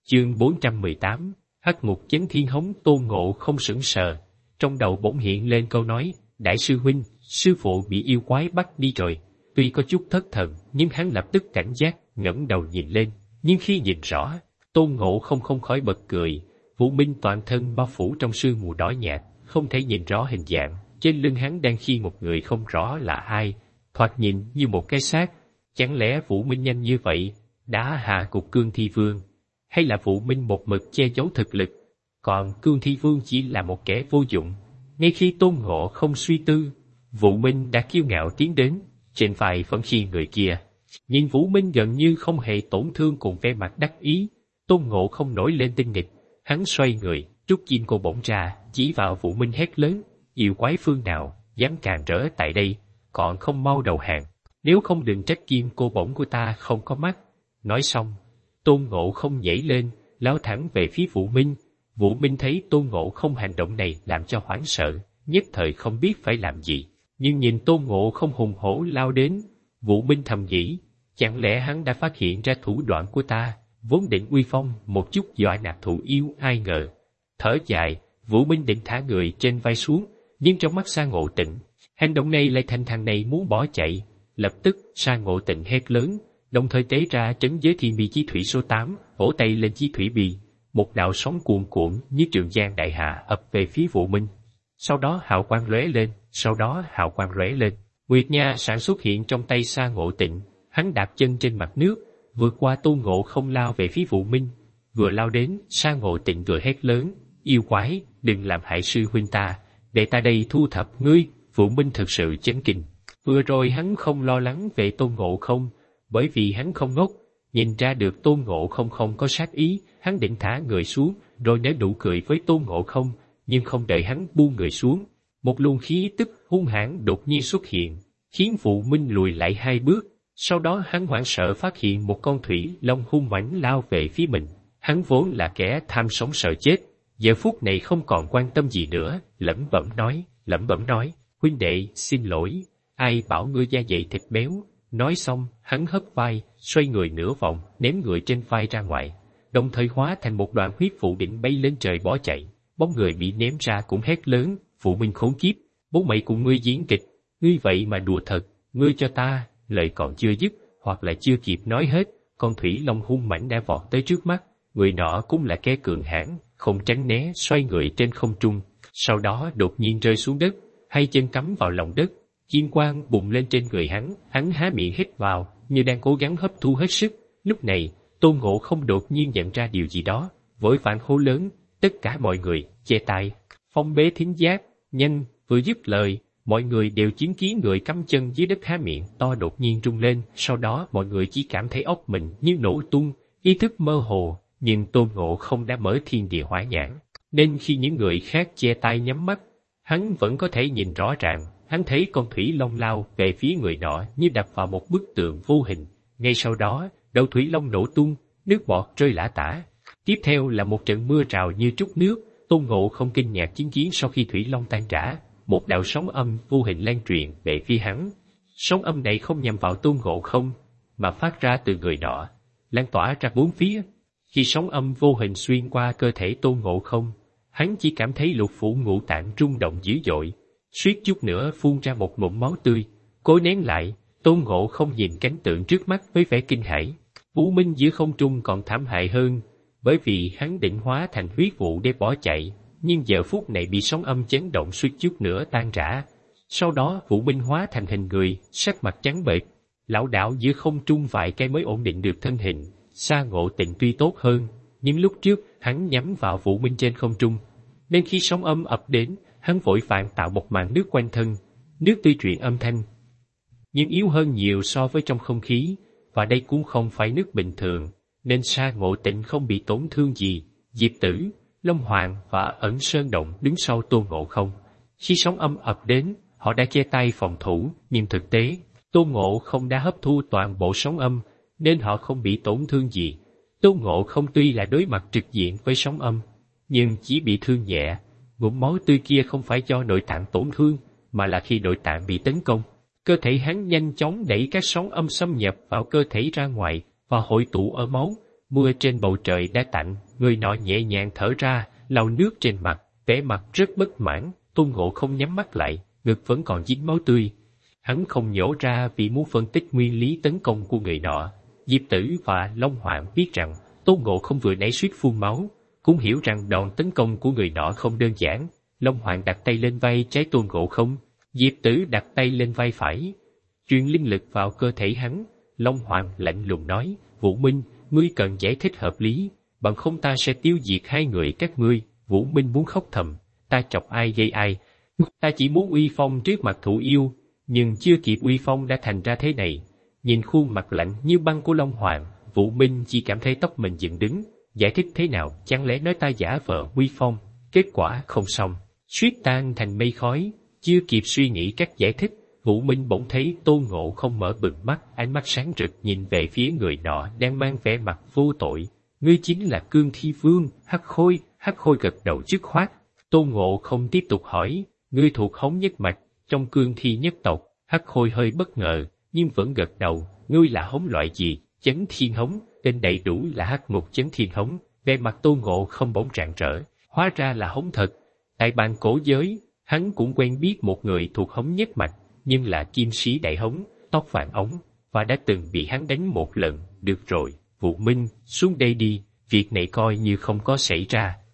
Chương 418, Hắc Ngục Chấn Thiên Hống. Tôn Ngộ không sững sờ, trong đầu bỗng hiện lên câu nói, đại sư huynh, sư phụ bị yêu quái bắt đi rồi. Tuy có chút thất thần, nhưng hắn lập tức cảnh giác, ngẩng đầu nhìn lên, nhưng khi nhìn rõ, Tôn Ngộ không khỏi bật cười. Vũ Minh toàn thân bao phủ trong sương mù đỏ nhạt, không thể nhìn rõ hình dạng, trên lưng hắn đang khiêng một người không rõ là ai, thoạt nhìn như một cái xác. Chẳng lẽ Vũ Minh nhanh như vậy đã hạ gục Cương Thi Vương, hay là Vũ Minh một mực che giấu thực lực, còn Cương Thi Vương chỉ là một kẻ vô dụng? Ngay khi Tôn Ngộ không suy tư, Vũ Minh đã kiêu ngạo tiến đến, trên vai vẫn khiêng người kia. Nhìn Vũ Minh gần như không hề tổn thương cùng vẻ mặt đắc ý, Tôn Ngộ không nổi lên tinh nghịch, hắn xoay người, rút kim cô bổng ra, chỉ vào Vũ Minh hét lớn, yêu quái phương nào dám càn rỡ tại đây, còn không mau đầu hàng, nếu không đừng trách kim cô bổng của ta không có mắt. Nói xong, Tôn Ngộ không nhảy lên, lao thẳng về phía Vũ Minh. Vũ Minh thấy Tôn Ngộ không hành động này làm cho hoảng sợ, nhất thời không biết phải làm gì. Nhưng nhìn Tôn Ngộ không hùng hổ lao đến, Vũ Minh thầm nghĩ, chẳng lẽ hắn đã phát hiện ra thủ đoạn của ta, vốn định uy phong một chút dọa nạt thủ yêu, ai ngờ. Thở dài, Vũ Minh định thả người trên vai xuống, nhưng trong mắt Sa Ngộ Tịnh, hành động này lại thành thằng này muốn bỏ chạy. Lập tức Sa Ngộ Tịnh hét lớn, đồng thời tế ra trấn giới thiên bi chí thủy số 8, vỗ tay lên chí thủy bi, một đạo sóng cuồn cuộn như trường giang đại hạ ập về phía Vũ Minh. Sau đó hào quang lóe lên, Nguyệt Nha sản xuất hiện trong tay Sa Ngộ Tịnh, hắn đạp chân trên mặt nước, vượt qua Tôn Ngộ không lao về phía Vũ Minh. Vừa lao đến, Sa Ngộ Tịnh vừa hét lớn, yêu quái, đừng làm hại sư huynh ta, để ta đây thu thập ngươi. Vũ Minh thực sự chấn kinh. Vừa rồi hắn không lo lắng về Tôn Ngộ không, bởi vì hắn không ngốc, nhìn ra được Tôn Ngộ không có sát ý, hắn định thả người xuống, rồi nở nụ cười với Tôn Ngộ không, nhưng không đợi hắn buông người xuống, một luồng khí tức hung hãn đột nhiên xuất hiện, khiến Vũ Minh lùi lại 2 bước. Sau đó hắn hoảng sợ phát hiện một con thủy long hung mãnh lao về phía mình. Hắn vốn là kẻ tham sống sợ chết, giờ phút này không còn quan tâm gì nữa, lẩm bẩm nói, huynh đệ, xin lỗi, ai bảo ngươi da dày thịt béo. Nói xong, hắn hất vai, xoay người nửa vòng, ném người trên vai ra ngoài, đồng thời hóa thành một đoàn huyết vụ định bay lên trời bỏ chạy. Bóng người bị ném ra cũng hét lớn, Vũ Minh khốn kiếp, bố mày cùng ngươi diễn kịch, ngươi vậy mà đùa thật, ngươi cho ta. Lời còn chưa dứt, hoặc là chưa kịp nói hết, con thủy long hung mãnh đã vọt tới trước mắt. Người nọ cũng là kẻ cường hãn, không tránh né, xoay người trên không trung, sau đó đột nhiên rơi xuống đất, 2 chân cắm vào lòng đất, kim quang bùng lên trên người hắn há miệng hít vào, như đang cố gắng hấp thu hết sức. Lúc này, Tôn Ngộ không đột nhiên nhận ra điều gì đó, vội vàng hô lớn, tất cả mọi người, che tai, phong bế thính giác, nhanh. Vừa dứt lời, mọi người đều chứng kiến người cắm chân dưới đất há miệng to đột nhiên rung lên, sau đó mọi người chỉ cảm thấy óc mình như nổ tung, ý thức mơ hồ, nhưng Tôn Ngộ không đã mở thiên địa hỏa nhãn, nên khi những người khác che tai nhắm mắt, hắn vẫn có thể nhìn rõ ràng. Hắn thấy con thủy long lao về phía người nọ như đập vào một bức tường vô hình. Ngay sau đó, đầu thủy long nổ tung, nước bọt rơi lả tả. Tiếp theo là một trận mưa trào như trút nước. Tôn Ngộ không kinh ngạc chứng kiến sau khi thủy long tan rã, một đạo sóng âm vô hình lan truyền về phía hắn. Sóng âm này không nhằm vào Tôn Ngộ không, mà phát ra từ người nọ, lan tỏa ra 4 phía. Khi sóng âm vô hình xuyên qua cơ thể Tôn Ngộ không, hắn chỉ cảm thấy lục phủ ngũ tạng rung động dữ dội, suýt chút nữa phun ra một ngụm máu tươi. Cố nén lại, Tôn Ngộ không nhìn cảnh tượng trước mắt với vẻ kinh hãi. Vũ Minh giữa không trung còn thảm hại hơn, bởi vì hắn định hóa thành huyết vụ để bỏ chạy, nhưng giờ phút này bị sóng âm chấn động suýt chút nữa tan rã. Sau đó Vũ Minh hóa thành hình người, sắc mặt trắng bệch, lảo đảo giữa không trung vài cái mới ổn định được thân hình. Sa Ngộ Tịnh tuy tốt hơn, nhưng lúc trước hắn nhắm vào Vũ Minh trên không trung, nên khi sóng âm ập đến, hắn vội vàng tạo một màn nước quanh thân. Nước tuy truyền âm thanh, nhưng yếu hơn nhiều so với trong không khí, và đây cũng không phải nước bình thường, nên Sa Ngộ Tịnh không bị tổn thương gì. Diệp Tử, Long Hoàng và Ẩn Sơn Động đứng sau Tôn Ngộ không. Khi sóng âm ập đến, họ đã che tay phòng thủ, nhưng thực tế, Tôn Ngộ không đã hấp thu toàn bộ sóng âm, nên họ không bị tổn thương gì. Tôn Ngộ không tuy là đối mặt trực diện với sóng âm, nhưng chỉ bị thương nhẹ. Ngụm máu tươi kia không phải do nội tạng tổn thương, mà là khi nội tạng bị tấn công, cơ thể hắn nhanh chóng đẩy các sóng âm xâm nhập vào cơ thể ra ngoài và hội tụ ở máu, mưa trên bầu trời đã tạnh, người nọ nhẹ nhàng thở ra, lau nước trên mặt, vẻ mặt rất bất mãn. Tôn Ngộ không nhắm mắt lại, ngực vẫn còn dính máu tươi. Hắn không nhổ ra vì muốn phân tích nguyên lý tấn công của người nọ. Diệp Tử và Long Hoàng biết rằng Tôn Ngộ không vừa nãy suýt phun máu, cũng hiểu rằng đòn tấn công của người nọ không đơn giản. Long Hoàng đặt tay lên vai trái Tôn Ngộ không, Diệp Tử đặt tay lên vai phải, truyền linh lực vào cơ thể hắn. Long Hoàng lạnh lùng nói, Vũ Minh, ngươi cần giải thích hợp lý, bằng không ta sẽ tiêu diệt hai người các ngươi. Vũ Minh muốn khóc thầm, ta chọc ai gây ai, ta chỉ muốn uy phong trước mặt thủ yêu, nhưng chưa kịp uy phong đã thành ra thế này. Nhìn khuôn mặt lạnh như băng của Long Hoàng, Vũ Minh chỉ cảm thấy tóc mình dựng đứng. Giải thích thế nào, chẳng lẽ nói ta giả vờ uy phong? Kết quả không xong, suýt tan thành mây khói. Chưa kịp suy nghĩ cách giải thích, Vũ Minh bỗng thấy Tôn Ngộ không mở bừng mắt, ánh mắt sáng rực nhìn về phía người nọ đang mang vẻ mặt vô tội. Ngươi chính là Cương Thi Vương, Hắc Khôi. Hắc Khôi gật đầu dứt khoát. Tôn Ngộ không tiếp tục hỏi, ngươi thuộc Hống nhất mạch, trong Cương Thi nhất tộc. Hắc Khôi hơi bất ngờ, nhưng vẫn gật đầu. Ngươi là Hống loại gì? Chấn Thiên Hống, tên đầy đủ là Hắc Ngục Chấn Thiên Hống. Về mặt Tôn Ngộ không bỗng rạng rỡ, hóa ra là Hống thật. Tại bàn cổ giới, hắn cũng quen biết một người thuộc Hống nhất mạch, nhưng là Kim Sĩ Đại Hống, tóc vàng ống, và đã từng bị hắn đánh một lần. Được rồi, Vũ Minh, xuống đây đi, việc này coi như không có xảy ra.